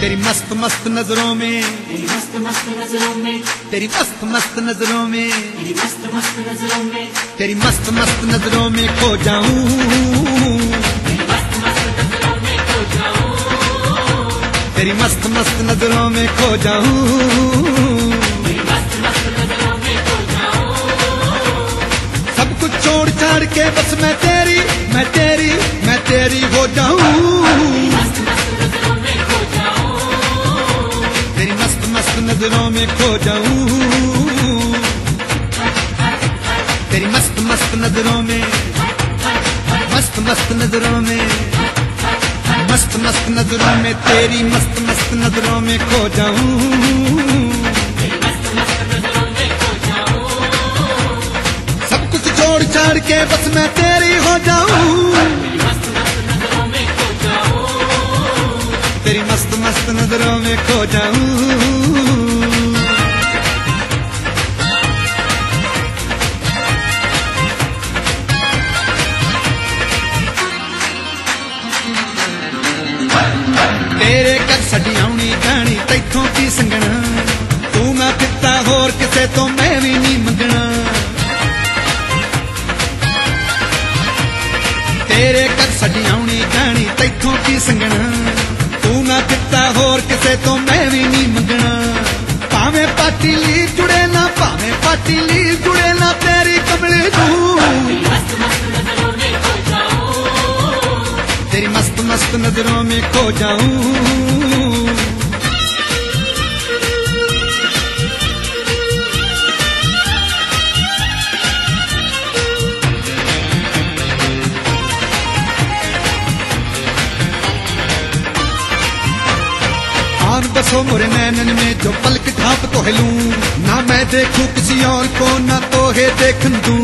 तेरी मस्त मस्त नजरों में, तेरी मस्त मस्त नजरों में, तेरी मस्त मस्त नजरों में, तेरी मस्त मस्त नजरों में, तेरी मस्त मस्त नजरों में खो जाऊं, तेरी मस्त मस्त नजरों में खो जाऊं, तेरी मस्त मस्त नजरों में खो जाऊं, तेरी मस्त मस्त नजरों में खो जाऊं। सब कुछ छोड़ छाड़ के बस मैं तेरी हो जाऊं, मस्त मस्त नजरों में खो जाऊं, तेरी मस्त मस्त नजरों में खो जाऊं, तेरी मस्त मस्त नजरों में, मस्त मस्त नजरों में, मस्त मस्त नजरों में, तेरी मस्त मस्त नजरों में खो जाऊं, तेरी मस्त मस्त नजरों में खो जाऊं, सब कुछ छोड़ छाड़ के बस मैं तेरी हो जाऊं, तेरी मस्त मस्त नजरों में खो जाऊं, तेरी मस्त मस्त नजरों में खो जाऊं। तेरे घर साडी आउणी जानी तैथों की संगना, तू ना पिता होर किसे तो मैं भी नहीं मंगना, तेरे घर साडी आउणी जानी तैथों की संगना, तू ना पिता होर किसे तो मैं भी नहीं मंगना, भावें पाटी ली जुड़े ना, भावें पाटी ली जुड़े ना, तेरी कमली तू, तेरी मस्त मस्त नजरों में खो जाऊं, तेरी मस्त मस्त नजरों में खो जाऊं। आन बसो मोरे नैनन में जो पलक ढाप तो हिलूं, ना मैं देखूं किसी और को, ना तो है देखन दूं,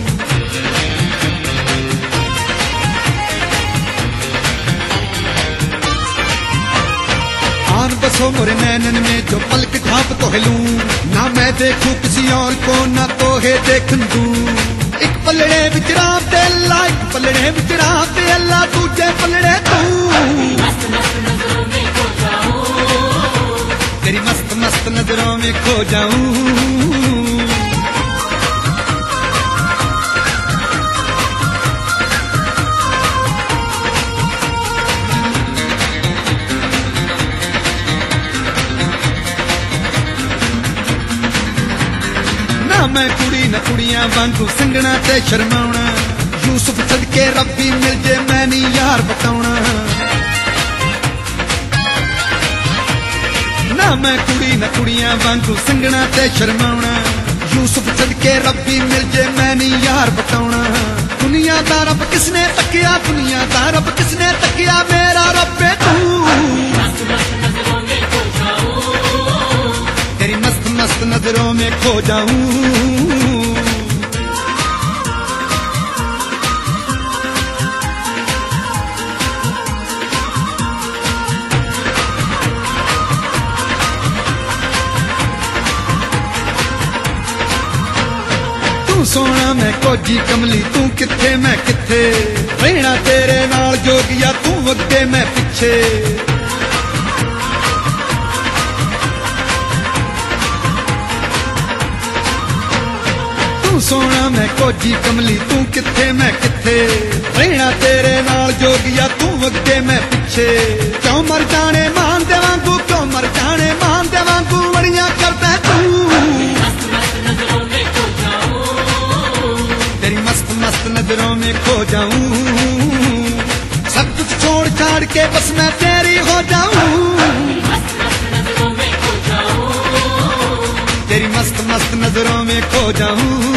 आन बसो मोरे नैनन में जो पलक ढाप तो हिलूं, ना मैं देखूं किसी और को, ना तो है देखन दूं, एक पलड़े विच राम ते अल्लाह, एक पलड़े विच राम ते अल्लाह, दूजे पलड़े तू, मस्त मस्त नजरों में खो जाऊं, तेरी मस्त मस्त नजरों में खो जाऊं। ना मैं कुड़ी न कुड़ियां वांगू संगना ते शर्माउना, यूसुफ छड़ के रब्बी मिल जे मैं नहीं यार बताउना, ना मैं कुड़ी न कुड़ियां वांगू संगना ते शर्माउना, यूसुफ छड़ के रब्बी मिल जे मैं नहीं यार बताउना, दुनिया दा रब किसने तकिया, दुनिया दा रब किसने तकिया, मेरा रब है तू, मस्त मस्त नजरों में खो जाऊं, तेरी मस्त मस्त नजरों में खो जाऊं। तू सोना मैं कोजी कमली, तू किथे मैं किथे, रहना तेरे नाल जोगिया, तू अगे मैं पिछे, तू सोना मैं कोजी कमली, तू किथे मैं किथे, रहना तेरे नाल जोगिया, तू अगे मैं पिछे, क्यों मर जाने मान दे वांगू, क्यों मर जाने मान दे वांगू, बड़ियां करदा तू, मस्त मस्त नजरों में खो जाऊं, तेरी मस्त मस्त नजरों में खो जाऊं, सब कुछ छोड़ छाड़ के बस मैं तेरी हो जाऊं, मस्त मस्त नजरों में खो जाऊं, तेरी मस्त मस्त नजरों में खो जाऊं।